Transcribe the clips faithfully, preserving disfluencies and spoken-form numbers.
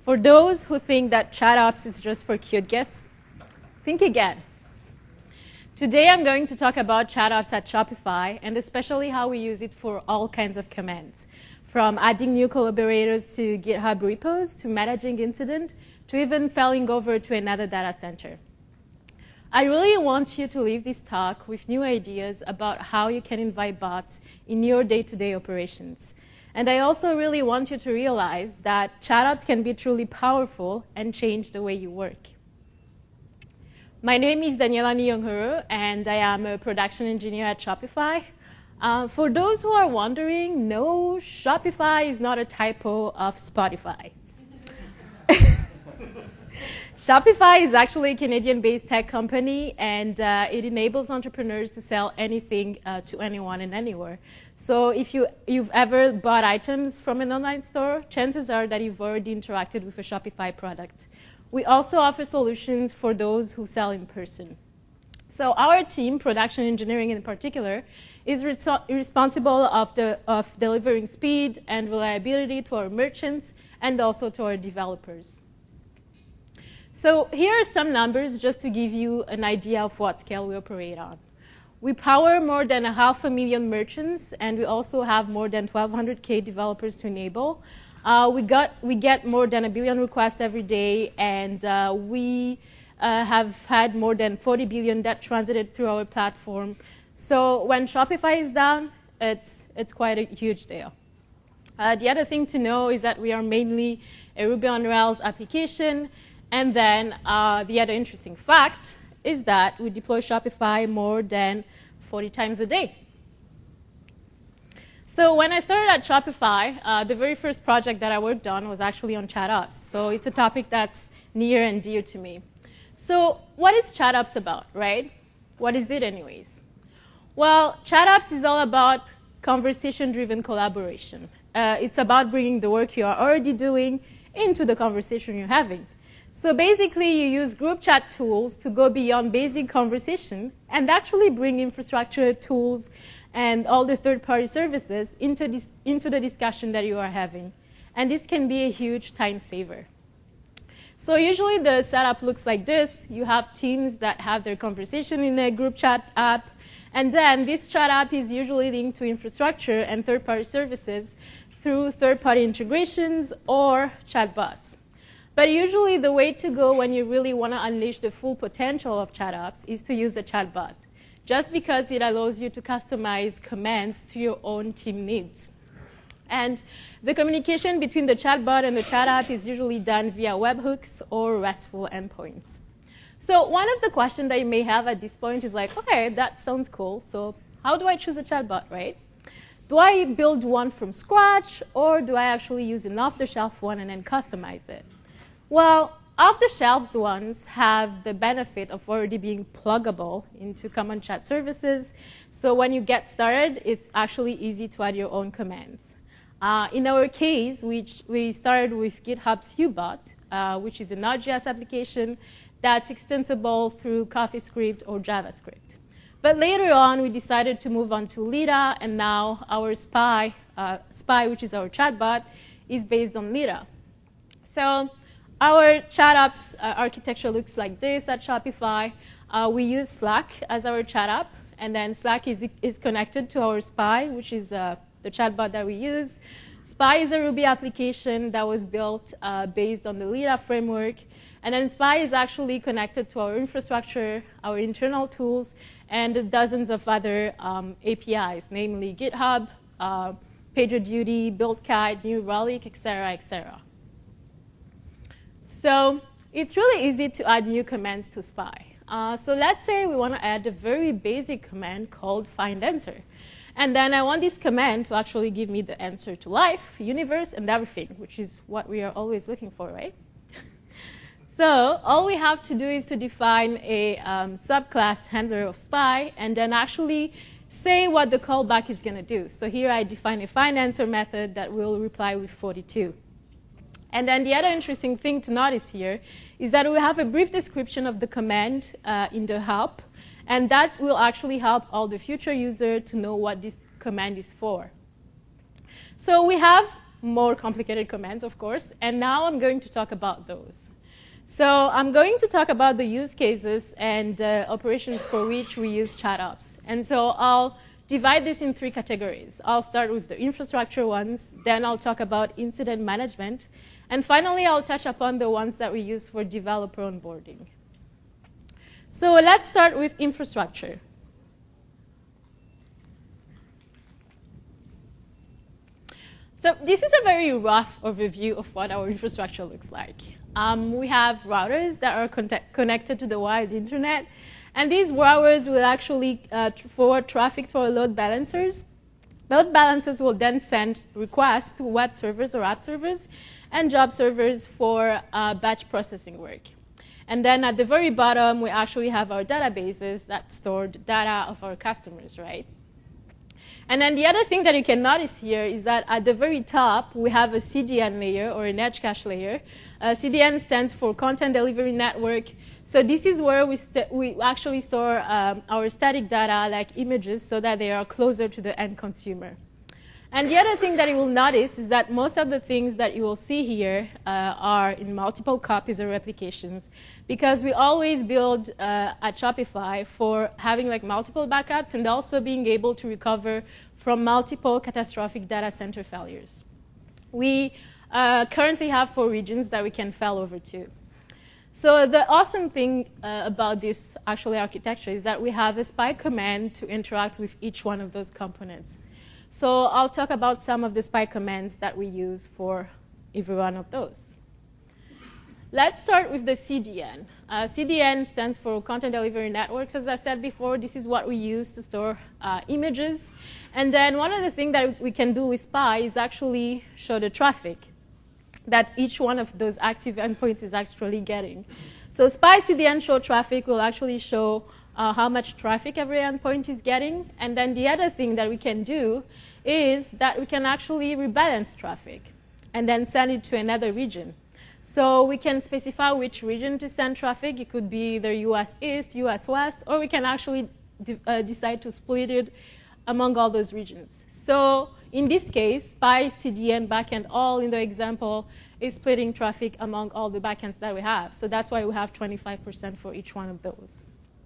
For those who think that ChatOps is just for cute GIFs, think again. Today I'm going to talk about ChatOps at Shopify, and especially how we use it for all kinds of commands, from adding new collaborators to GitHub repos, to managing incident, to even failing over to another data center. I really want you to leave this talk with new ideas about how you can invite bots in your day-to-day operations. And I also really want you to realize that ChatOps can be truly powerful and change the way you work. My name is Daniela Nyong'Huru, and I am a production engineer at Shopify. Uh, for those who are wondering, no, Shopify is not a typo of Spotify. Shopify is actually a Canadian-based tech company, and uh, it enables entrepreneurs to sell anything uh, to anyone and anywhere. So if you, you've ever bought items from an online store, chances are that you've already interacted with a Shopify product. We also offer solutions for those who sell in person. So our team, production engineering in particular, is re responsible of, the, of delivering speed and reliability to our merchants and also to our developers. So here are some numbers just to give you an idea of what scale we operate on. We power more than a half a million merchants, and we also have more than twelve hundred K developers to enable. Uh, we, got, we get more than a billion requests every day, and uh, we uh, have had more than forty billion that transited through our platform. So when Shopify is down, it's, it's quite a huge deal. Uh, the other thing to know is that we are mainly a Ruby on Rails application. And then uh, the other interesting fact is that we deploy Shopify more than forty times a day. So when I started at Shopify, uh, the very first project that I worked on was actually on ChatOps. So it's a topic that's near and dear to me. So what is ChatOps about, right? What is it anyways? Well, ChatOps is all about conversation-driven collaboration. Uh, it's about bringing the work you are already doing into the conversation you're having. So basically, you use group chat tools to go beyond basic conversation and actually bring infrastructure tools and all the third-party services into, this, into the discussion that you are having. And this can be a huge time saver. So usually the setup looks like this. You have teams that have their conversation in a group chat app. And then this chat app is usually linked to infrastructure and third-party services through third-party integrations or chatbots. But usually the way to go when you really want to unleash the full potential of ChatOps is to use a chatbot, just because it allows you to customize commands to your own team needs. And the communication between the chatbot and the chat app is usually done via webhooks or RESTful endpoints. So one of the questions that you may have at this point is like, okay, that sounds cool, so how do I choose a chatbot, right? Do I build one from scratch, or do I actually use an off-the-shelf one and then customize it? Well, off-the-shelf ones have the benefit of already being pluggable into common chat services. So when you get started, it's actually easy to add your own commands. Uh, in our case, which we started with GitHub's UBot, uh, which is a Node.js application that's extensible through CoffeeScript or JavaScript. But later on, we decided to move on to Lita, and now our Spy, uh, Spy, which is our chatbot, is based on Lita. So our ChatOps uh, architecture looks like this at Shopify. Uh, we use Slack as our chat app, and then Slack is, is connected to our Spy, which is uh, the chatbot that we use. Spy is a Ruby application that was built uh, based on the Lita framework, and then Spy is actually connected to our infrastructure, our internal tools, and dozens of other um, A P Is, namely GitHub, uh, PagerDuty, BuildKite, New Relic, et cetera, et cetera. So it's really easy to add new commands to Spy. Uh, so let's say we want to add a very basic command called findAnswer. And then I want this command to actually give me the answer to life, universe, and everything, which is what we are always looking for, right? So all we have to do is to define a um, subclass handler of Spy and then actually say what the callback is going to do. So here I define a findAnswer method that will reply with forty-two. And then the other interesting thing to notice here is that we have a brief description of the command uh, in the help, and that will actually help all the future users to know what this command is for. So we have more complicated commands, of course, and now I'm going to talk about those. So I'm going to talk about the use cases and uh, operations for which we use ChatOps. And so I'll divide this in three categories. I'll start with the infrastructure ones, then I'll talk about incident management, and finally I'll touch upon the ones that we use for developer onboarding. So let's start with infrastructure. So this is a very rough overview of what our infrastructure looks like. Um, we have routers that are connected to the wired internet, and these routers will actually uh, forward traffic to our load balancers. Load balancers will then send requests to web servers or app servers and job servers for uh, batch processing work. And then at the very bottom, we actually have our databases that store the data of our customers, right? And then the other thing that you can notice here is that at the very top, we have a C D N layer or an edge cache layer. Uh, C D N stands for Content Delivery Network. So this is where we, we actually store um, our static data, like images, so that they are closer to the end consumer. And the other thing that you will notice is that most of the things that you will see here uh, are in multiple copies or replications, because we always build uh, at Shopify for having like multiple backups and also being able to recover from multiple catastrophic data center failures. We uh, currently have four regions that we can fail over to. So the awesome thing uh, about this actually architecture is that we have a spy command to interact with each one of those components. So I'll talk about some of the spy commands that we use for every one of those. Let's start with the C D N. Uh, C D N stands for Content Delivery Networks. As I said before, this is what we use to store uh, images. And then one of the things that we can do with Spy is actually show the traffic that each one of those active endpoints is actually getting. So Spy C D N show traffic will actually show Uh, how much traffic every endpoint is getting. And then the other thing that we can do is that we can actually rebalance traffic and then send it to another region. So we can specify which region to send traffic. It could be either U S East, U S West, or we can actually de uh, decide to split it among all those regions. So in this case, Spy C D N backend all in the example is splitting traffic among all the backends that we have. So that's why we have twenty-five percent for each one of those.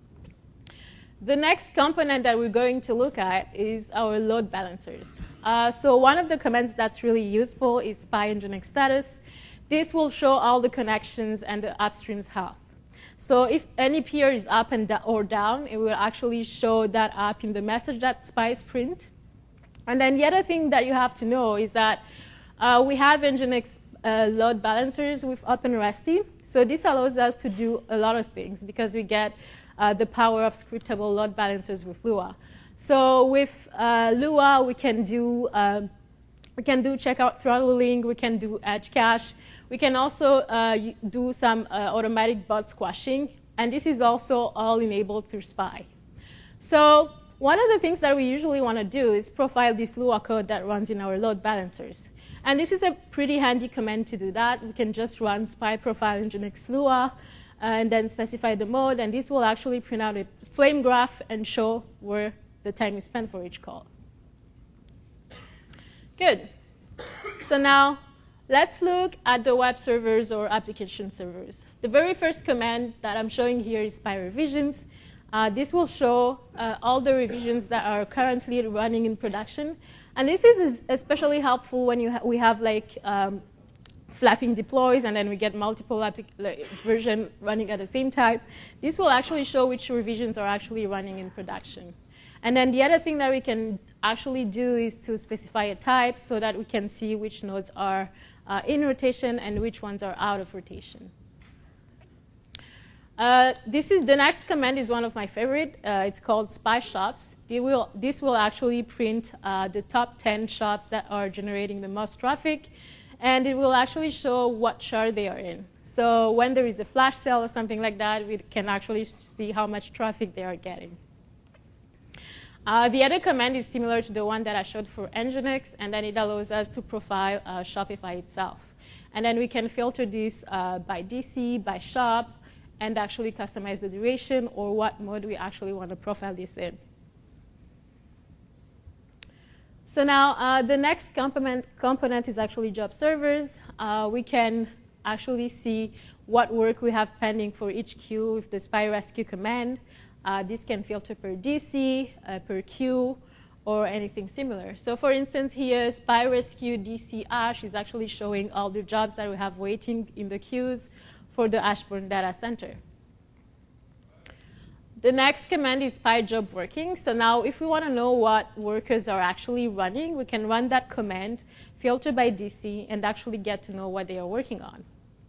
The next component that we're going to look at is our load balancers. Uh, so one of the commands that's really useful is spy nginx status. This will show all the connections and the upstream's health. So if any peer is up and da or down, it will actually show that up in the message that spies print. And then the other thing that you have to know is that uh, we have nginx uh, load balancers with OpenResty. So this allows us to do a lot of things because we get Uh, the power of scriptable load balancers with Lua. So with uh, Lua, we can do uh, we can do checkout throttling, we can do edge cache, we can also uh, do some uh, automatic bot squashing, and this is also all enabled through Spy. So one of the things that we usually want to do is profile this Lua code that runs in our load balancers. And this is a pretty handy command to do that. We can just run spy profile nginx Lua, and then specify the mode, and this will actually print out a flame graph and show where the time is spent for each call. Good. So now let's look at the web servers or application servers. The very first command that I'm showing here is spy revisions. Uh, this will show uh, all the revisions that are currently running in production. And this is especially helpful when you ha we have like um, flapping deploys, and then we get multiple versions running at the same time. This will actually show which revisions are actually running in production. And then the other thing that we can actually do is to specify a type so that we can see which nodes are uh, in rotation and which ones are out of rotation. Uh, this is the next command is one of my favorite. Uh, it's called spy shops. They will, this will actually print uh, the top ten shops that are generating the most traffic. And it will actually show what shard they are in. So when there is a flash sale or something like that, we can actually see how much traffic they are getting. Uh, the other command is similar to the one that I showed for nginx, and then it allows us to profile uh, Shopify itself. And then we can filter this uh, by D C, by shop, and actually customize the duration or what mode we actually want to profile this in. So now uh, the next component, component is actually job servers. Uh, we can actually see what work we have pending for each queue with the spy rescue command. Uh, this can filter per D C, uh, per queue, or anything similar. So for instance, here, spy rescue D C Ash is actually showing all the jobs that we have waiting in the queues for the Ashburn data center. The next command is spy job working. So now if we want to know what workers are actually running, we can run that command, filter by D C, and actually get to know what they are working on.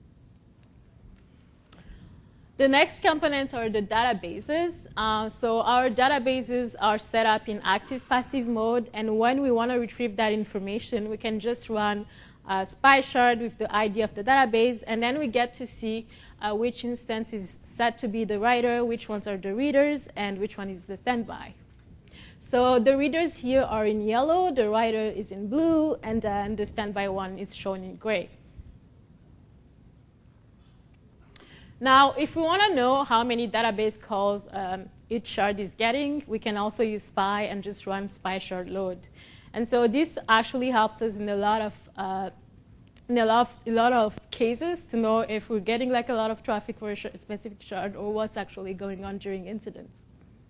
The next components are the databases. Uh, so our databases are set up in active-passive mode, and when we want to retrieve that information, we can just run a spy shard with the I D of the database, and then we get to see uh, which instance is set to be the writer, which ones are the readers, and which one is the standby. So the readers here are in yellow, the writer is in blue, and then the standby one is shown in gray. Now, if we want to know how many database calls um, each shard is getting, we can also use spy and just run spy shard load. And so this actually helps us in a lot of uh, in a lot, of, a lot of cases to know if we're getting like a lot of traffic for a sh specific shard or what's actually going on during incidents.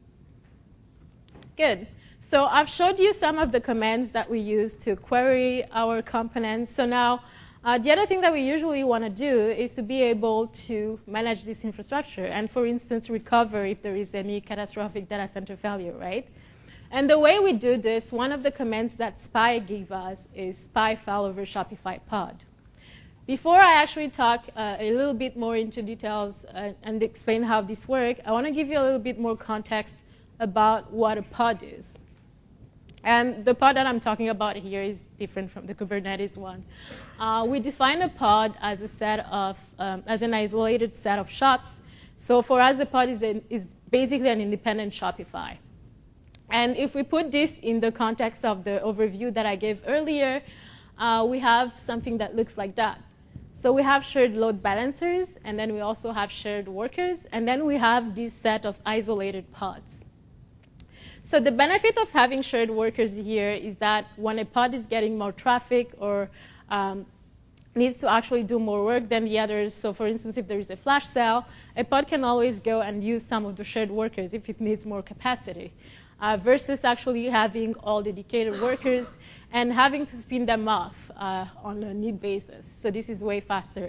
Good. So I've showed you some of the commands that we use to query our components. So now, uh, the other thing that we usually want to do is to be able to manage this infrastructure and, for instance, recover if there is any catastrophic data center failure, right? And the way we do this, one of the commands that Spy gave us is spy failover Shopify pod. Before I actually talk uh, a little bit more into details uh, and explain how this works, I want to give you a little bit more context about what a pod is. And the pod that I'm talking about here is different from the Kubernetes one. Uh, we define a pod as a set of, um, as an isolated set of shops. So for us, a pod is, a, is basically an independent Shopify. And if we put this in the context of the overview that I gave earlier, uh, we have something that looks like that. So we have shared load balancers, and then we also have shared workers, and then we have this set of isolated pods. So the benefit of having shared workers here is that when a pod is getting more traffic or um, needs to actually do more work than the others, so for instance, if there is a flash sale, a pod can always go and use some of the shared workers if it needs more capacity. Uh, versus actually having all dedicated workers and having to spin them off uh, on a need basis. So this is way faster.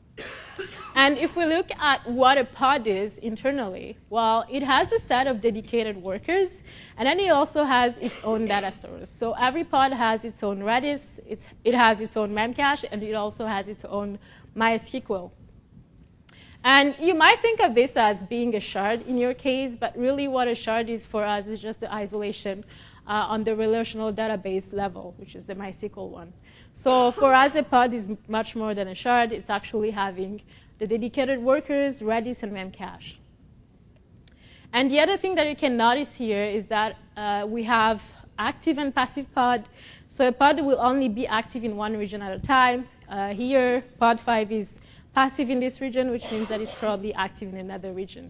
And if we look at what a pod is internally, well, it has a set of dedicated workers, and then it also has its own data stores. So every pod has its own Redis, it's, it has its own Memcache, and it also has its own MySQL. And you might think of this as being a shard in your case, but really what a shard is for us is just the isolation uh, on the relational database level, which is the MySQL one. So for us, a pod is much more than a shard. It's actually having the dedicated workers, Redis, and Memcache. And the other thing that you can notice here is that uh, we have active and passive pod. So a pod will only be active in one region at a time. Uh, here, pod five is passive in this region, which means that it's probably active in another region.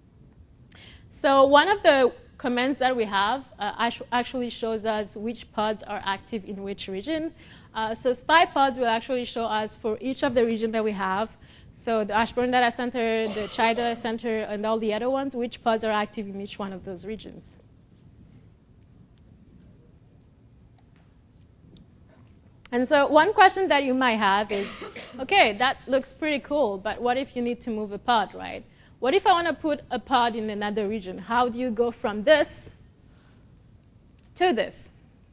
So one of the commands that we have uh, actually shows us which pods are active in which region. Uh, so spy pods will actually show us for each of the regions that we have, so the Ashburn Data Center, the Chai Data Center, and all the other ones, which pods are active in each one of those regions. And so one question that you might have is, okay, that looks pretty cool, but what if you need to move a pod, right? What if I want to put a pod in another region? How do you go from this to this?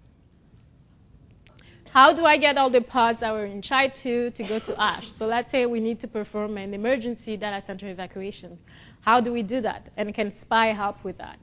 How do I get all the pods that were in Chai two to go to Ash? So let's say we need to perform an emergency data center evacuation. How do we do that? And can Spy help with that?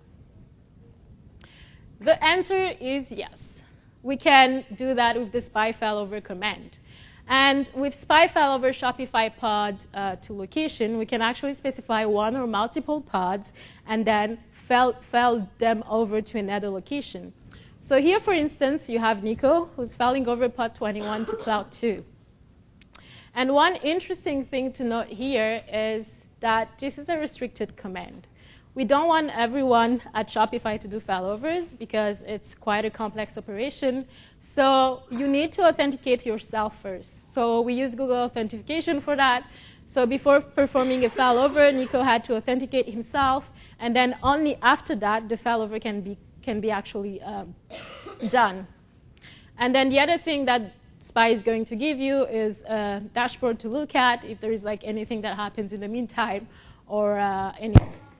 The answer is yes. We can do that with the spy failover command. And with spy failover Shopify pod uh, to location, we can actually specify one or multiple pods and then fail, fail them over to another location. So here, for instance, you have Nico, who's failing over pod twenty-one to cloud two. And one interesting thing to note here is that this is a restricted command. we don't want everyone at Shopify to do failovers because it's quite a complex operation. So you need to authenticate yourself first. So we use Google Authentication for that. So before performing a failover, Nico had to authenticate himself, and then only after that, the failover can be can be actually um, done. And then the other thing that Spy is going to give you is a dashboard to look at if there is like anything that happens in the meantime, or uh, any.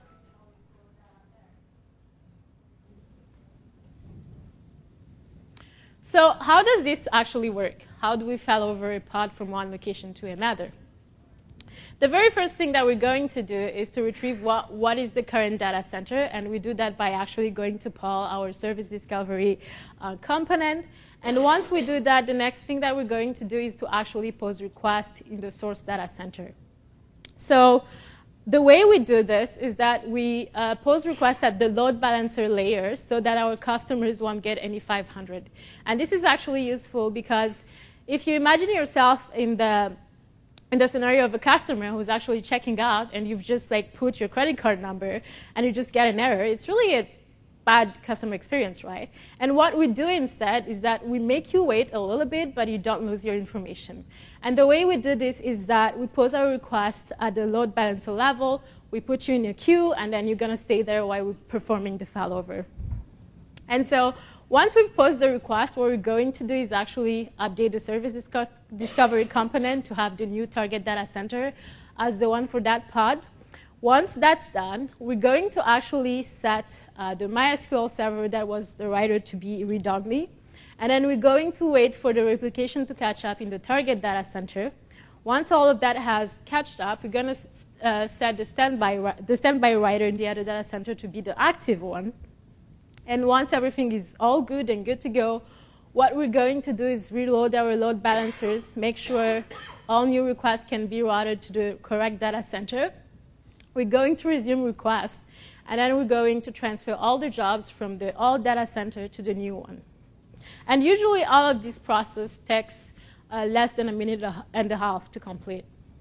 So how does this actually work? How do we failover a pod from one location to another? The very first thing that we're going to do is to retrieve what, what is the current data center, and we do that by actually going to pull our service discovery uh, component. And once we do that, the next thing that we're going to do is to actually pose request in the source data center. So the way we do this is that we uh, pose requests at the load balancer layer so that our customers won't get any five hundred. And this is actually useful because if you imagine yourself in the in the scenario of a customer who's actually checking out and you've just like put your credit card number and you just get an error, it's really a bad customer experience, right? And what we do instead is that we make you wait a little bit, but you don't lose your information. And the way we do this is that we pose our request at the load balancer level, we put you in a queue, and then you're gonna stay there while we're performing the failover. And so once we've posed the request, what we're going to do is actually update the service disco discovery component to have the new target data center as the one for that pod. Once that's done, we're going to actually set uh, the MySQL server that was the writer to be read-only. And then we're going to wait for the replication to catch up in the target data center. Once all of that has catched up, we're going to uh, set the standby, the standby writer in the other data center to be the active one. And once everything is all good and good to go, what we're going to do is reload our load balancers, make sure all new requests can be routed to the correct data center. We're going to resume request, and then we're going to transfer all the jobs from the old data center to the new one. And usually all of this process takes uh, less than a minute and a half to complete.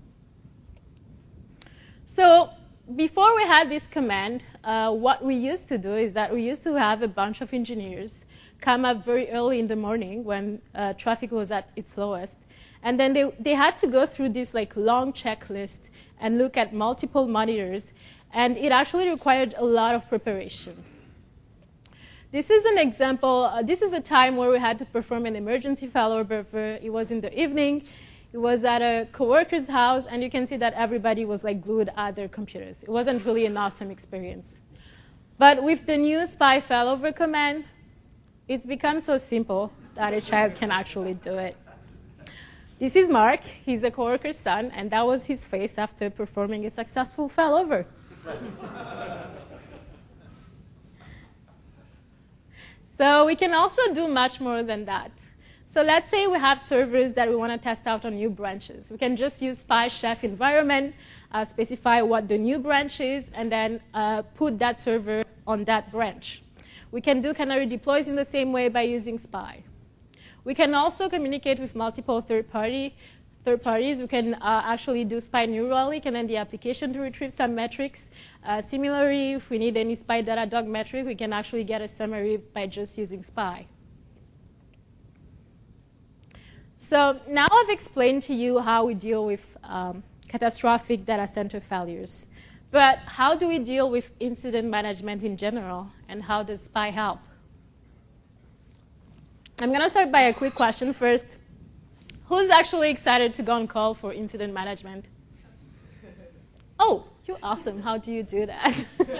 So before we had this command, uh, what we used to do is that we used to have a bunch of engineers come up very early in the morning when uh, traffic was at its lowest. And then they, they had to go through this like long checklist and look at multiple monitors. And it actually required a lot of preparation. This is an example. Uh, this is a time where we had to perform an emergency failover. It was in the evening. It was at a coworker's house, and you can see that everybody was like glued at their computers. It wasn't really an awesome experience. But with the new Spy failover command, it's become so simple that a child can actually do it. This is Mark. He's a coworker's son, and that was his face after performing a successful failover. So we can also do much more than that. So let's say we have servers that we want to test out on new branches. We can just use Spy Chef environment, uh, specify what the new branch is, and then uh, put that server on that branch. We can do canary deploys in the same way by using Spy. We can also communicate with multiple third-party third parties. We can uh, actually do Spy New Relic and then the application to retrieve some metrics. Uh, similarly, if we need any Spy Datadog metric, we can actually get a summary by just using Spy. So now I've explained to you how we deal with um, catastrophic data center failures. But how do we deal with incident management in general, and how does Spy help? I'm going to start by a quick question first. Who's actually excited to go on call for incident management? Oh, you're awesome. How do you do that?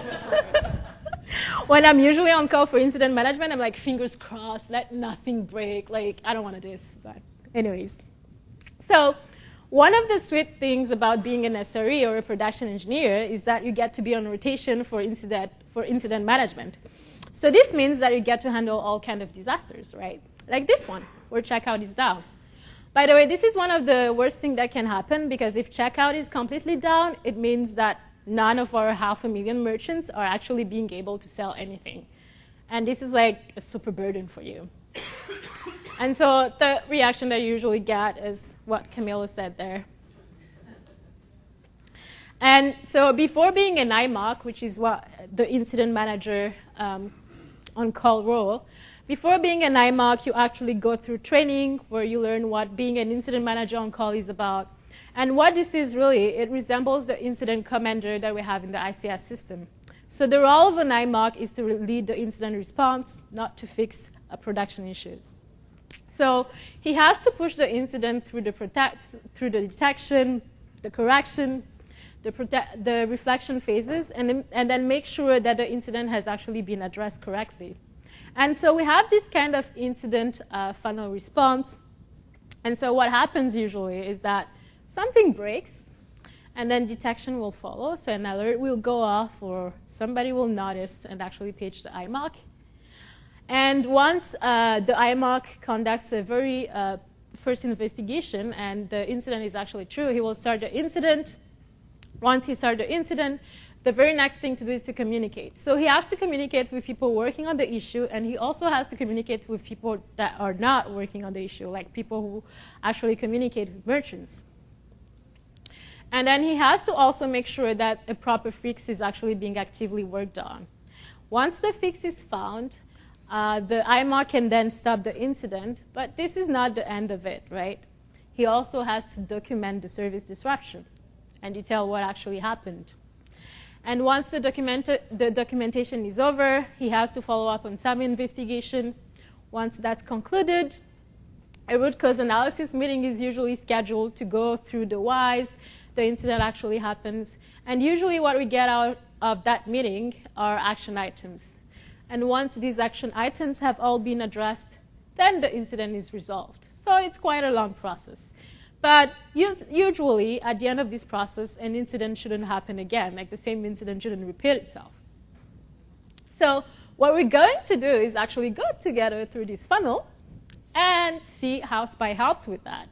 When I'm usually on call for incident management, I'm like, fingers crossed, let nothing break. Like, I don't want to do this. But anyways. So one of the sweet things about being an S R E or a production engineer is that you get to be on rotation for incident, for incident management. So this means that you get to handle all kinds of disasters, right? Like this one, where checkout is down. By the way, this is one of the worst things that can happen, because if checkout is completely down, it means that none of our half a million merchants are actually being able to sell anything. And this is like a super burden for you. And so the reaction that you usually get is what Camilo said there. And so before being an I M O C, which is what the incident manager um, on call role, before being an I M O C, you actually go through training where you learn what being an incident manager on call is about. And what this is really, it resembles the incident commander that we have in the I C S system. So the role of an I M O C is to lead the incident response, not to fix uh, production issues. So he has to push the incident through the, protect, through the detection, the correction, the, protect, the reflection phases, and then, and then make sure that the incident has actually been addressed correctly. And so we have this kind of incident uh, funnel response. And so what happens usually is that something breaks, and then detection will follow. So an alert will go off, or somebody will notice and actually page the I M O C. And once uh, the I M O C conducts a very uh, first investigation and the incident is actually true, he will start the incident. Once he starts the incident, the very next thing to do is to communicate. So he has to communicate with people working on the issue, and he also has to communicate with people that are not working on the issue, like people who actually communicate with merchants. And then he has to also make sure that a proper fix is actually being actively worked on. Once the fix is found, uh, the I M O C can then stop the incident, but this is not the end of it, right? He also has to document the service disruption and detail what actually happened. And once the, document the documentation is over, he has to follow up on some investigation. Once that's concluded, a root cause analysis meeting is usually scheduled to go through the whys the incident actually happens. And usually what we get out of that meeting are action items. And once these action items have all been addressed, then the incident is resolved. So it's quite a long process. But usually, at the end of this process, an incident shouldn't happen again. Like the same incident shouldn't repeat itself. So what we're going to do is actually go together through this funnel and see how S P Y helps with that.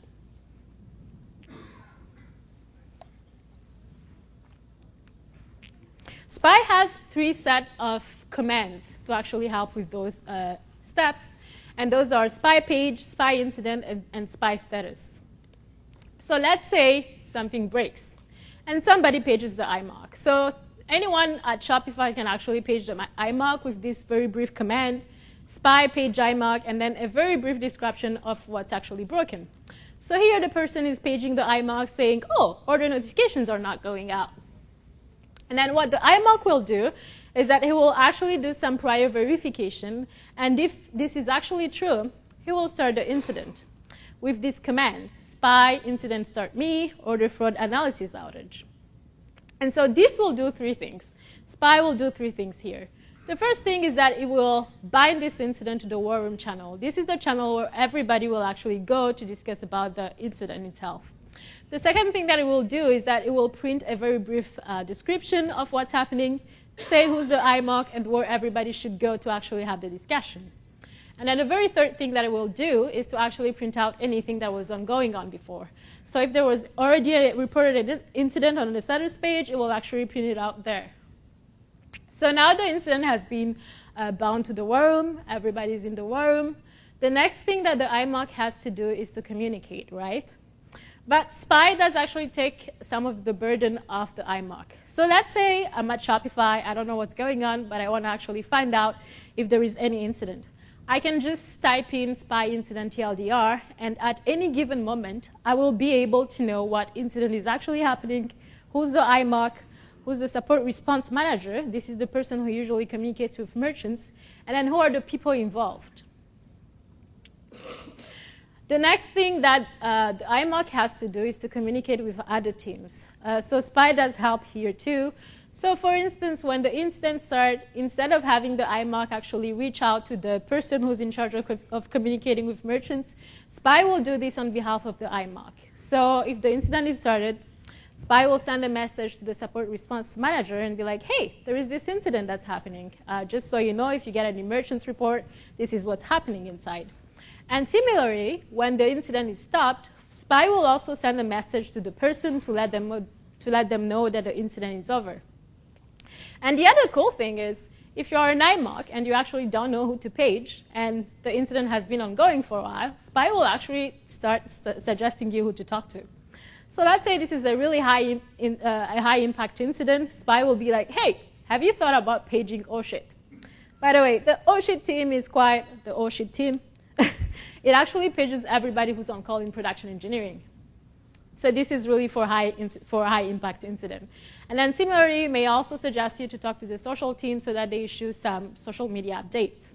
S P Y has three sets of commands to actually help with those uh, steps. And those are S P Y page, S P Y incident, and, and S P Y status. So let's say something breaks, and somebody pages the I M O C. So anyone at Shopify can actually page the I M O C with this very brief command, S P Y page I M O C, and then a very brief description of what's actually broken. So here the person is paging the I M O C saying, oh, order notifications are not going out. And then what the I M O C will do is that he will actually do some prior verification, and if this is actually true, he will start the incident with this command, S P Y incident start me, order fraud analysis outage. And so this will do three things. S P Y will do three things here. The first thing is that it will bind this incident to the war room channel. This is the channel where everybody will actually go to discuss about the incident itself. The second thing that it will do is that it will print a very brief uh, description of what's happening, say who's the I M O C, and where everybody should go to actually have the discussion. And then the very third thing that it will do is to actually print out anything that was ongoing on before. So if there was already a reported incident on the status page, it will actually print it out there. So now the incident has been uh, bound to the war room. Everybody's in the war room. The next thing that the I M O C has to do is to communicate, right? But S P Y does actually take some of the burden off the I M O C. So let's say I'm at Shopify. I don't know what's going on, but I want to actually find out if there is any incident. I can just type in S P Y incident T L D R, and at any given moment, I will be able to know what incident is actually happening, who's the I M O C, who's the support response manager. This is the person who usually communicates with merchants, and then who are the people involved. The next thing that uh, the I M O C has to do is to communicate with other teams. Uh, so S P Y does help here too. So for instance, when the incident starts, instead of having the I M O C actually reach out to the person who's in charge of, of communicating with merchants, S P Y will do this on behalf of the I M O C. So if the incident is started, S P Y will send a message to the support response manager and be like, hey, there is this incident that's happening. Uh, just so you know, if you get any merchants report, this is what's happening inside. And similarly, when the incident is stopped, S P Y will also send a message to the person to let them, to let them know that the incident is over. And the other cool thing is, if you're an I M O C and you actually don't know who to page, and the incident has been ongoing for a while, S P Y will actually start st- suggesting you who to talk to. So let's say this is a really high, in, uh, a high impact incident. Spy will be like, hey, have you thought about paging oh shit? By the way, the oh shit team is quite the oh shit team. It actually pages everybody who's on call in production engineering. So this is really for high, for high impact incident. And then similarly, may also suggest you to talk to the social team so that they issue some social media updates.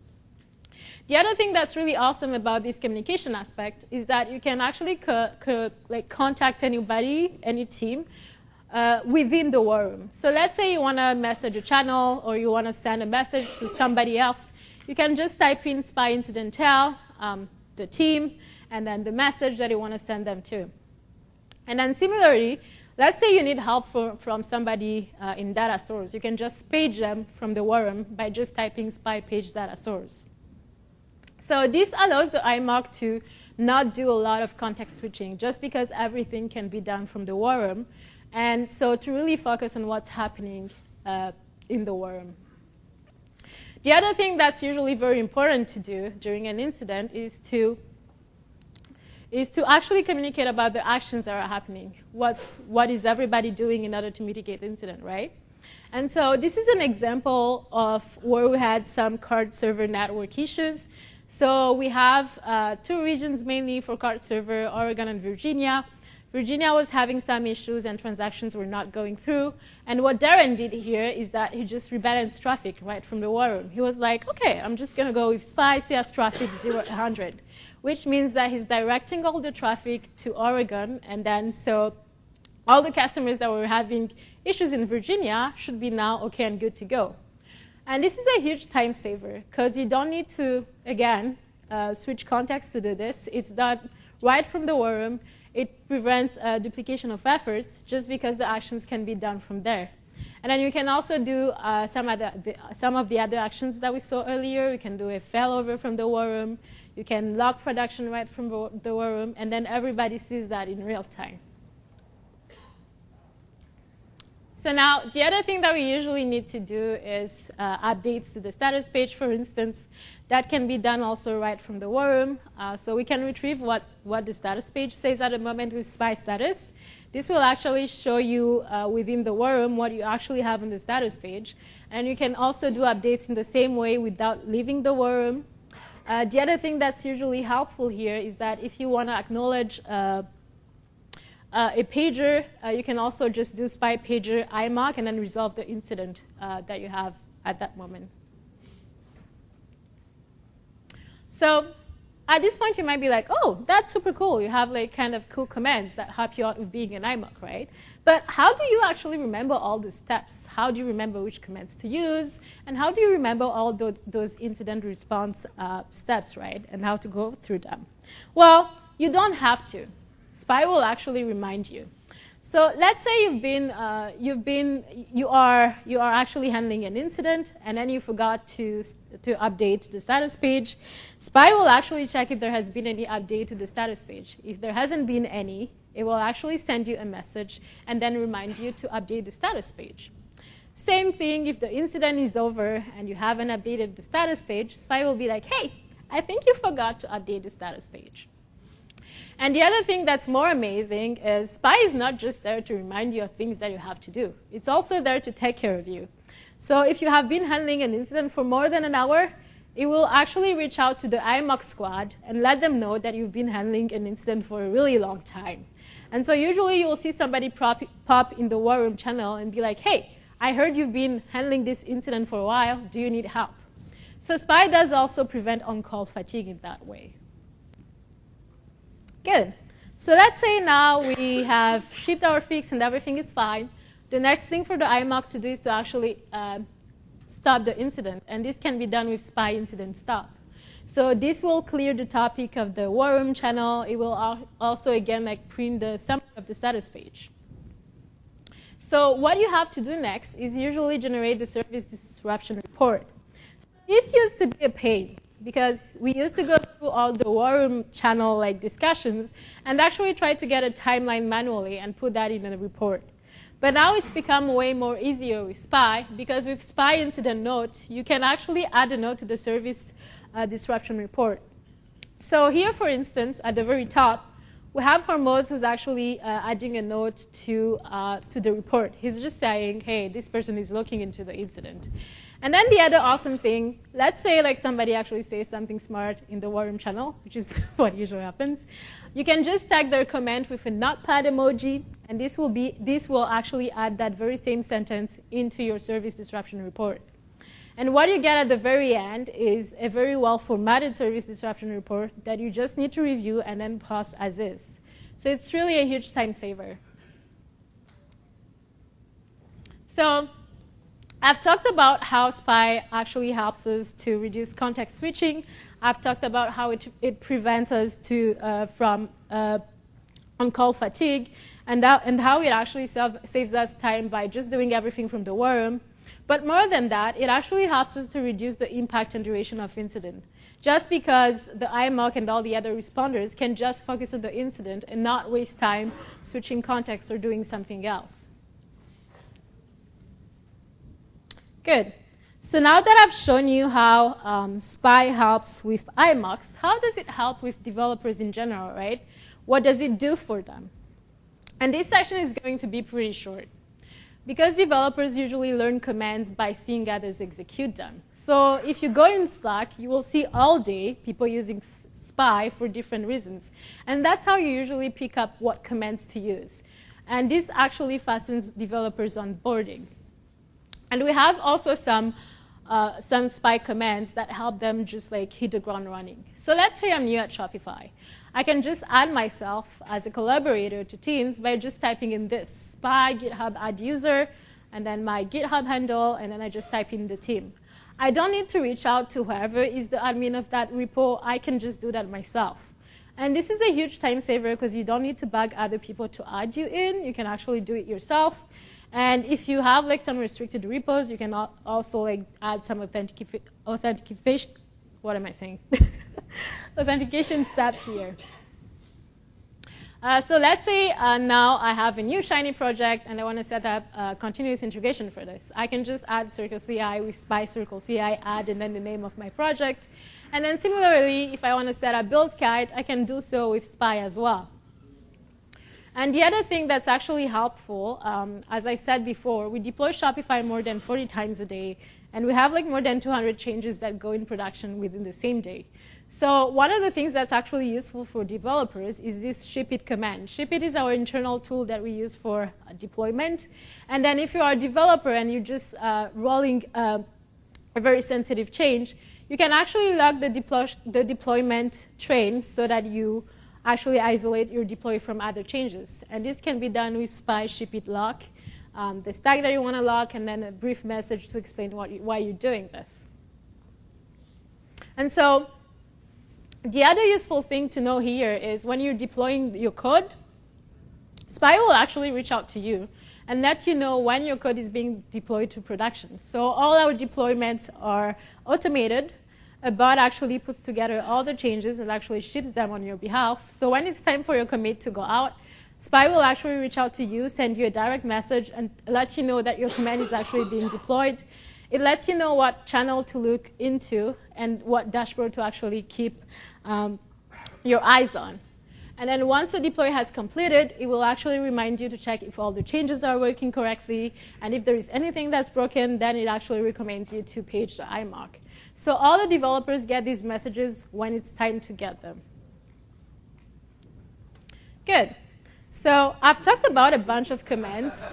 The other thing that's really awesome about this communication aspect is that you can actually co co like contact anybody, any team, uh, within the war room. So let's say you want to message a channel or you want to send a message to somebody else. You can just type in spy incident tell, um, the team, and then the message that you want to send them to. And then similarly, let's say you need help for, from somebody uh, in data source. You can just page them from the war room by just typing spy page data source. So this allows the I M O C to not do a lot of context switching just because everything can be done from the war room. And so to really focus on what's happening uh, in the war room. The other thing that's usually very important to do during an incident is to is to actually communicate about the actions that are happening. What's, what is everybody doing in order to mitigate the incident, right? And so this is an example of where we had some card server network issues. So we have uh, two regions mainly for card server, Oregon and Virginia. Virginia was having some issues and transactions were not going through. And what Darren did here is that he just rebalanced traffic right from the war room. He was like, okay, I'm just going to go with spy C S traffic zero to one hundred, which means that he's directing all the traffic to Oregon. And then so all the customers that were having issues in Virginia should be now okay and good to go. And this is a huge time saver because you don't need to, again, uh, switch context to do this. It's done right from the war room. It prevents uh, duplication of efforts just because the actions can be done from there. And then you can also do uh, some, other, the, some of the other actions that we saw earlier. You can do a failover from the war room. You can log production right from the war room. And then everybody sees that in real time. So now, the other thing that we usually need to do is uh, updates to the status page, for instance. That can be done also right from the war room. Uh, so we can retrieve what, what the status page says at the moment with spy status. This will actually show you uh, within the war room what you actually have on the status page. And you can also do updates in the same way without leaving the war room. Uh, the other thing that's usually helpful here is that if you want to acknowledge uh, Uh, a pager, uh, you can also just do spy pager I M O C and then resolve the incident uh, that you have at that moment. So at this point, you might be like, oh, that's super cool. You have like kind of cool commands that help you out with being an I M O C, right? But how do you actually remember all the steps? How do you remember which commands to use? And how do you remember all those, those incident response uh, steps, right? And how to go through them? Well, you don't have to. Spy will actually remind you. So let's say you've been, uh, you've been, you are, you are actually handling an incident, and then you forgot to to update the status page. Spy will actually check if there has been any update to the status page. If there hasn't been any, it will actually send you a message and then remind you to update the status page. Same thing if the incident is over and you haven't updated the status page. Spy will be like, hey, I think you forgot to update the status page. And the other thing that's more amazing is Spy is not just there to remind you of things that you have to do. It's also there to take care of you. So if you have been handling an incident for more than an hour, it will actually reach out to the I M O C squad and let them know that you've been handling an incident for a really long time. And so usually you will see somebody pop, pop in the war room channel and be like, hey, I heard you've been handling this incident for a while. Do you need help? So Spy does also prevent on-call fatigue in that way. Good. So let's say now we have shipped our fix and everything is fine. The next thing for the I M O C to do is to actually uh, stop the incident. And this can be done with spy incident stop. So this will clear the topic of the war room channel. It will also, again, like print the summary of the status page. So what you have to do next is usually generate the service disruption report. So this used to be a pain, because we used to go through all the war room channel like discussions and actually try to get a timeline manually and put that in a report. But now it's become way more easier with Spy, because with Spy incident note, you can actually add a note to the service uh, disruption report. So here, for instance, at the very top, we have Hormoz who's actually uh, adding a note to, uh, to the report. He's just saying, hey, this person is looking into the incident. And then the other awesome thing, let's say like somebody actually says something smart in the war room channel, which is what usually happens. You can just tag their comment with a notepad emoji, and this will be this will actually add that very same sentence into your service disruption report. And what you get at the very end is a very well formatted service disruption report that you just need to review and then pass as is. So it's really a huge time saver. So I've talked about how S P Y actually helps us to reduce context switching. I've talked about how it, it prevents us to, uh, from uh, on-call fatigue, and, that, and how it actually save, saves us time by just doing everything from the war room. But more than that, it actually helps us to reduce the impact and duration of incident. Just because the I M O C and all the other responders can just focus on the incident and not waste time switching context or doing something else. Good. So now that I've shown you how um, S P Y helps with I M O Cs, how does it help with developers in general, right? What does it do for them? And this section is going to be pretty short, because developers usually learn commands by seeing others execute them. So if you go in Slack, you will see all day people using S P Y for different reasons. And that's how you usually pick up what commands to use. And this actually fastens developers' onboarding. And we have also some, uh, some S P Y commands that help them just like hit the ground running. So let's say I'm new at Shopify. I can just add myself as a collaborator to Teams by just typing in this, S P Y GitHub add user, and then my GitHub handle, and then I just type in the team. I don't need to reach out to whoever is the admin of that repo. I can just do that myself. And this is a huge time saver because you don't need to bug other people to add you in. You can actually do it yourself. And if you have like some restricted repos, you can also like add some authentic authentication. What am I saying? Authentication step here. Uh, so let's say uh, now I have a new Shiny project and I want to set up uh, continuous integration for this. I can just add Circle C I with S P Y Circle C I add and then the name of my project. And then similarly, if I want to set up BuildKite, I can do so with S P Y as well. And the other thing that's actually helpful, um, as I said before, we deploy Shopify more than forty times a day, and we have like more than two hundred changes that go in production within the same day. So one of the things that's actually useful for developers is this shipit command. Shipit is our internal tool that we use for uh, deployment. And then if you are a developer and you're just uh, rolling uh, a very sensitive change, you can actually log the, deploy the deployment train so that you actually isolate your deploy from other changes. And this can be done with S P Y shipit lock, um, the stack that you want to lock, and then a brief message to explain what you, why you're doing this. And so the other useful thing to know here is when you're deploying your code, S P Y will actually reach out to you and let you know when your code is being deployed to production. So all our deployments are automated. A bot actually puts together all the changes and actually ships them on your behalf. So when it's time for your commit to go out, S P Y will actually reach out to you, send you a direct message, and let you know that your command is actually being deployed. It lets you know what channel to look into and what dashboard to actually keep um, your eyes on. And then once the deploy has completed, it will actually remind you to check if all the changes are working correctly. And if there is anything that's broken, then it actually recommends you to page the I M O C. So all the developers get these messages when it's time to get them. Good. So I've talked about a bunch of commands.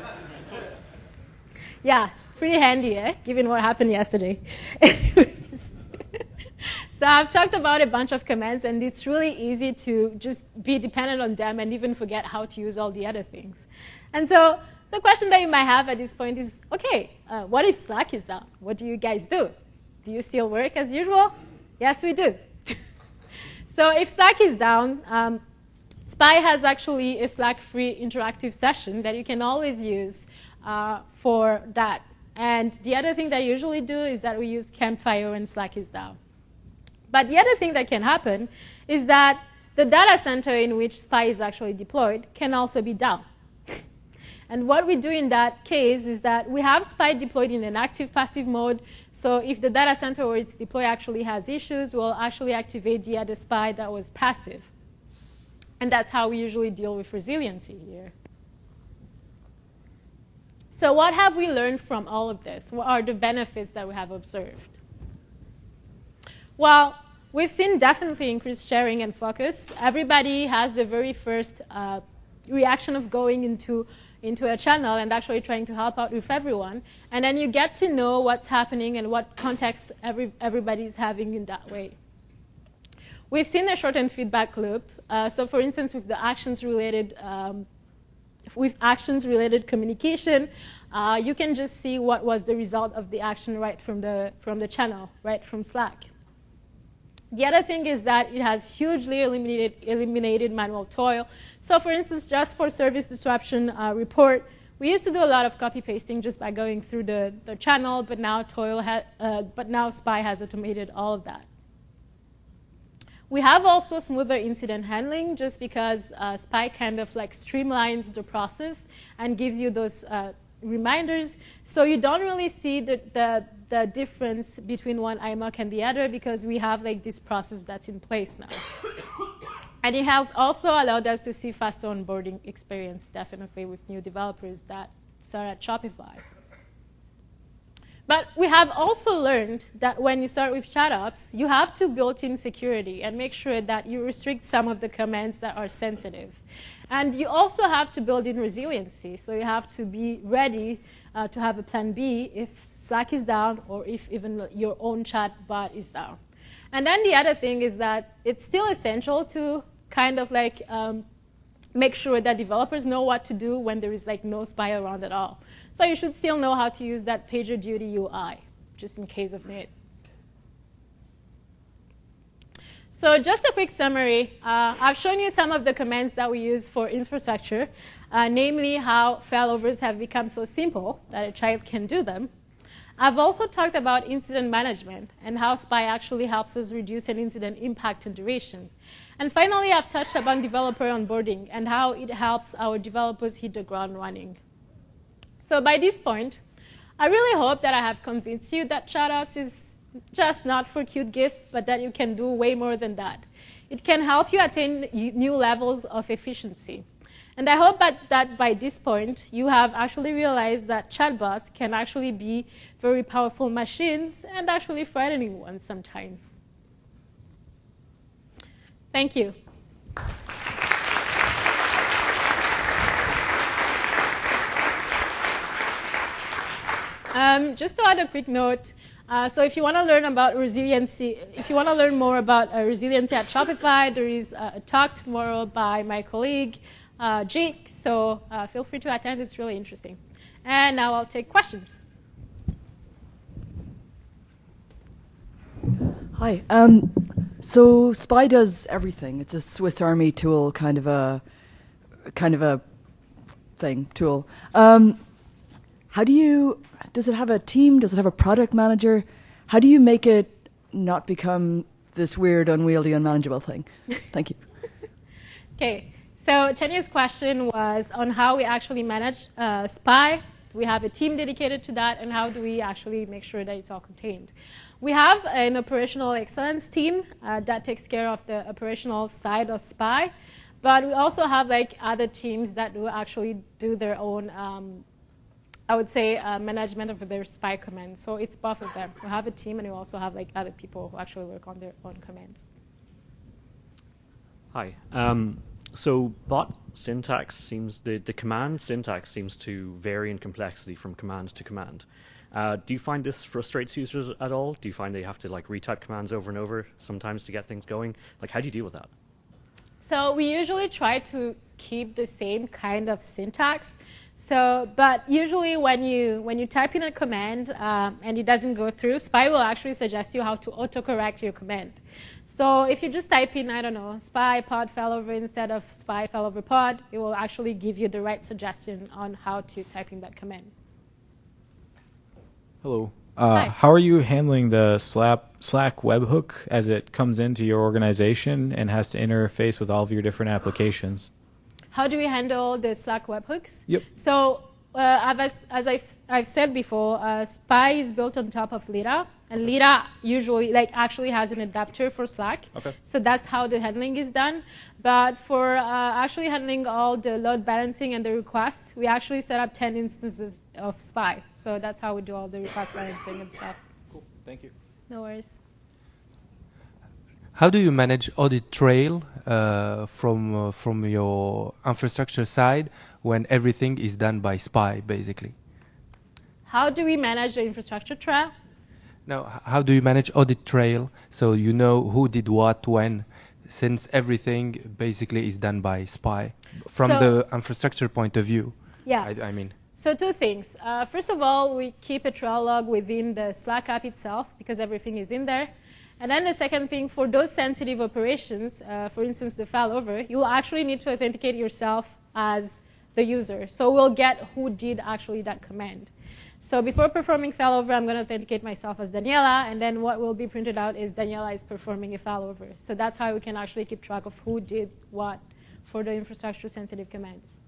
Yeah, pretty handy, eh? Given what happened yesterday. So I've talked about a bunch of commands, and it's really easy to just be dependent on them and even forget how to use all the other things. And so the question that you might have at this point is, OK, uh, what if Slack is down? What do you guys do? Do you still work as usual? Yes, we do. So if Slack is down, um, S P Y has actually a Slack-free interactive session that you can always use uh, for that. And the other thing that I usually do is that we use Campfire when Slack is down. But the other thing that can happen is that the data center in which S P Y is actually deployed can also be down. And what we do in that case is that we have S P Y deployed in an active-passive mode. So if the data center where it's deployed actually has issues, we'll actually activate the other S P Y that was passive. And that's how we usually deal with resiliency here. So what have we learned from all of this? What are the benefits that we have observed? Well, we've seen definitely increased sharing and focus. Everybody has the very first uh, reaction of going into, into a channel and actually trying to help out with everyone. And then you get to know what's happening and what context every, everybody's having in that way. We've seen a shortened feedback loop. Uh, so for instance, with the actions-related um, with actions-related communication, uh, you can just see what was the result of the action right from the, from the channel, right from Slack. The other thing is that it has hugely eliminated, eliminated manual toil. So for instance, just for service disruption uh, report, we used to do a lot of copy pasting just by going through the, the channel, but now toil ha uh, but now Spy has automated all of that. We have also smoother incident handling just because uh, Spy kind of like streamlines the process and gives you those uh, reminders. So you don't really see the, the, the difference between one I M O C and the other because we have like this process that's in place now. And it has also allowed us to see faster onboarding experience, definitely with new developers that start at Shopify. But we have also learned that when you start with chat-ups, you have to build in security and make sure that you restrict some of the commands that are sensitive. And you also have to build in resiliency. So you have to be ready uh, to have a plan B if Slack is down or if even your own chat bot is down. And then the other thing is that it's still essential to kind of like um, make sure that developers know what to do when there is like no Spy around at all. So you should still know how to use that PagerDuty U I, just in case of need. So just a quick summary. Uh, I've shown you some of the commands that we use for infrastructure, uh, namely how failovers have become so simple that a child can do them. I've also talked about incident management and how Spy actually helps us reduce an incident impact and duration. And finally, I've touched upon developer onboarding and how it helps our developers hit the ground running. So by this point, I really hope that I have convinced you that chat-ups is just not for cute gifs, but that you can do way more than that. It can help you attain new levels of efficiency. And I hope that, that by this point, you have actually realized that chatbots can actually be very powerful machines and actually frightening ones sometimes. Thank you. Um, just to add a quick note, uh, so if you want to learn about resiliency, if you want to learn more about uh, resiliency at Shopify, there is uh, a talk tomorrow by my colleague, uh, Jake, so uh, feel free to attend. It's really interesting. And now I'll take questions. Hi. Um, so Spy does everything. It's a Swiss Army tool kind of a kind of a thing tool. Um, how do you? Does it have a team? Does it have a product manager? How do you make it not become this weird, unwieldy, unmanageable thing? Thank you. Okay. So Tanya's question was on how we actually manage uh, Spy. Do we have a team dedicated to that, and how do we actually make sure that it's all contained? We have an operational excellence team uh, that takes care of the operational side of Spy, but we also have like other teams that will actually do their own, um, I would say, uh, management of their Spy commands. So it's both of them. We have a team, and we also have like other people who actually work on their own commands. Hi. Um, so bot syntax seems, the, the command syntax seems to vary in complexity from command to command. Uh, do you find this frustrates users at all? Do you find they have to like retype commands over and over sometimes to get things going? Like, how do you deal with that? So we usually try to keep the same kind of syntax. So, but usually when you when you type in a command um, and it doesn't go through, Spy will actually suggest you how to autocorrect your command. So if you just type in, I don't know, Spy pod failover instead of Spy failover pod, it will actually give you the right suggestion on how to type in that command. Hello. Uh, how are you handling the Slack, Slack webhook as it comes into your organization and has to interface with all of your different applications? How do we handle the Slack webhooks? Yep. So uh, as, as I've, I've said before, uh, Spy is built on top of Lira, and Lira usually, like, actually has an adapter for Slack. Okay. So that's how the handling is done. But for uh, actually handling all the load balancing and the requests, we actually set up ten instances of Spy. So that's how we do all the request balancing and stuff. Cool. Thank you. No worries. How do you manage audit trail uh, from uh, from your infrastructure side when everything is done by Spy, basically? How do we manage the infrastructure trail? Now, h- how do you manage audit trail so you know who did what when, since everything basically is done by Spy from So- the infrastructure point of view? Yeah. I, I mean, So two things. Uh, first of all, we keep a trail log within the Slack app itself because everything is in there. And then the second thing, for those sensitive operations, uh, for instance, the failover, you'll actually need to authenticate yourself as the user. So we'll get who did actually that command. So before performing failover, I'm going to authenticate myself as Daniela, and then what will be printed out is Daniela is performing a failover. So that's how we can actually keep track of who did what for the infrastructure sensitive commands.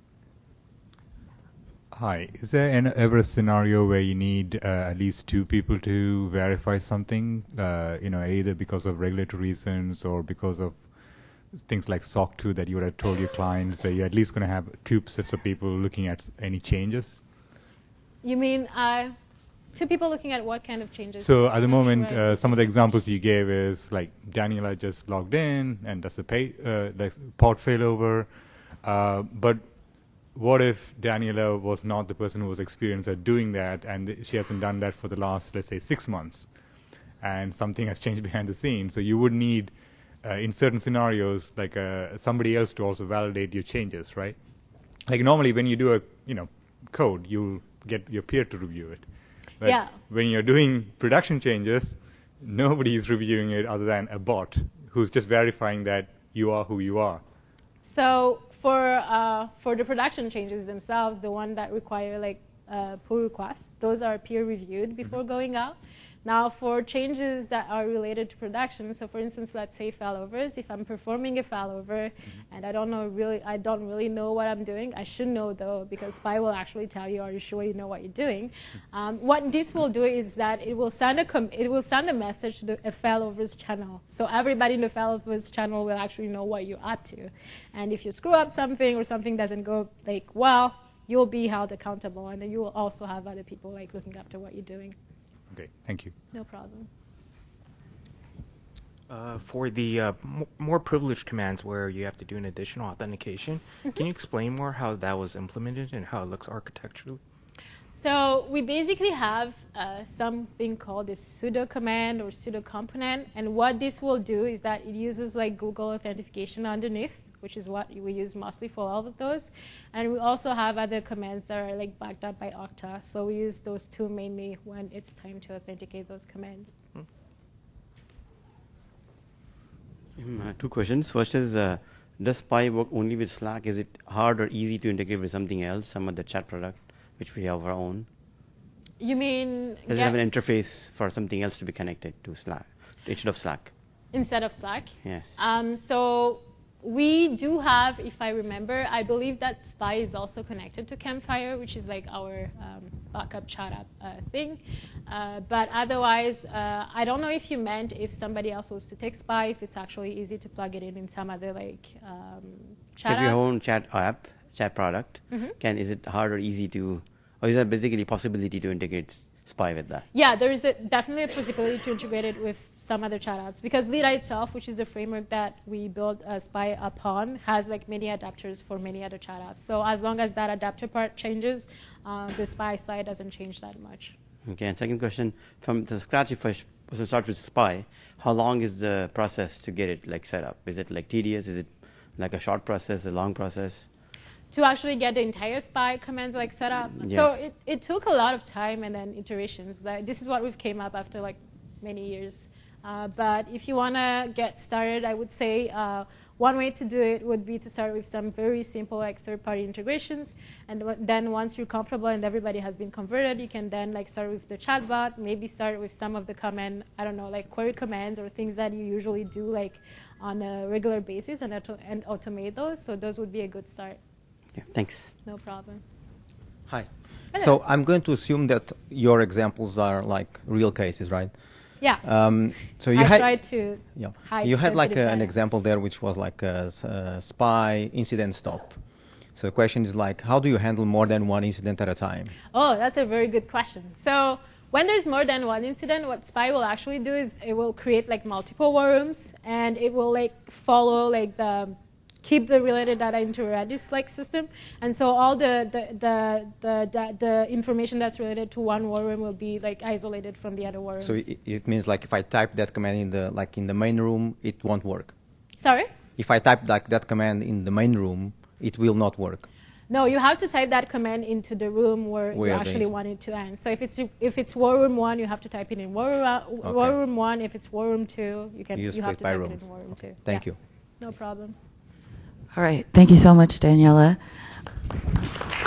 Hi. Is there an, ever a scenario where you need uh, at least two people to verify something, uh, you know, either because of regulatory reasons or because of things like S O C two that you would have told your clients that you're at least going to have two sets of people looking at s- any changes? You mean uh, two people looking at what kind of changes? So at the I'm not moment, sure I uh, some of understand. the examples you gave is like Daniela just logged in and does a pay, uh, like pod failover, uh, but what if Daniela was not the person who was experienced at doing that, and she hasn't done that for the last, let's say, six months, and something has changed behind the scenes? So you would need, uh, in certain scenarios, like uh, somebody else to also validate your changes, right? Like normally when you do a, you know, code, you'll get your peer to review it. But Yeah. when you're doing production changes, nobody is reviewing it other than a bot who's just verifying that you are who you are. So for uh, for the production changes themselves, the one that require like uh, pull requests, those are peer reviewed before going out. Now for changes that are related to production, so for instance, let's say failovers, if I'm performing a failover and I don't know really, I don't really know what I'm doing, I should know though, because Spy will actually tell you, are you sure you know what you're doing? Um, what this will do is that it will send a com- it will send a message to the a failovers channel. So everybody in the failovers channel will actually know what you're up to. And if you screw up something or something doesn't go like well, you'll be held accountable, and then you will also have other people like looking after what you're doing. Okay, thank you. No problem. Uh, for the uh, m- more privileged commands where you have to do an additional authentication, can you explain more how that was implemented and how it looks architecturally? So we basically have uh, something called a pseudo command or pseudo component, and what this will do is that it uses like Google authentication underneath, which is what we use mostly for all of those. And we also have other commands that are like backed up by Okta. So we use those two mainly when it's time to authenticate those commands. Mm, uh, Two questions. First is, uh, does Spy work only with Slack? Is it hard or easy to integrate with something else, some other chat product, which we have our own? You mean Does it get- have an interface for something else to be connected to Slack instead of Slack? instead of Slack? Yes. Um, so we do have, if I remember, I believe that Spy is also connected to Campfire, which is like our um, backup chat app uh, thing. Uh, but otherwise, uh, I don't know if you meant if somebody else was to take Spy, if it's actually easy to plug it in in some other like um, chat Have your app. own chat app, chat product. Mhm. Can is it hard or easy to, or is there basically a possibility to integrate Spy with that? Yeah, there is a, definitely a possibility to integrate it with some other chat apps because Lira itself, which is the framework that we built uh, Spy upon, has like many adapters for many other chat apps. So as long as that adapter part changes, uh, the Spy side doesn't change that much. Okay. And second question, from the scratch, if I sh- was to start with Spy, how long is the process to get it like set up? Is it like tedious? Is it like a short process, a long process? To actually get the entire Spy commands like set up. Yes. So it, it took a lot of time and then iterations. Like, this is what we've came up after like many years. Uh, but if you want to get started, I would say uh, one way to do it would be to start with some very simple like third-party integrations. And w- then once you're comfortable and everybody has been converted, you can then like start with the chatbot, maybe start with some of the command, I don't know, like query commands or things that you usually do like on a regular basis and, auto- and automate those. So those would be a good start. Yeah. Thanks. No problem. Hi. Hello. So I'm going to assume that your examples are like real cases, right? Yeah. Um, so you I had tried to yeah. hide You had like sensitive a, an data. example there, which was like a, s- a spy incident stop. So the question is like, how do you handle more than one incident at a time? Oh, that's a very good question. So when there's more than one incident, what Spy will actually do is it will create like multiple war rooms, and it will like follow like the keep the related data into a Redis like system, and so all the the the the, the, the information that's related to one war room will be like isolated from the other war rooms. So it, it means like if I type that command in the like in the main room, it won't work. Sorry? If I type like that command in the main room, it will not work. No, you have to type that command into the room where, Where you the actually ins- want it to end. So if it's if it's war room one, you have to type it in war, room- war Okay. room one. If it's war room two, you can You you, split have to by type rooms. it in war room two. Thank Yeah. you. No problem. All right. Thank you so much, Daniela.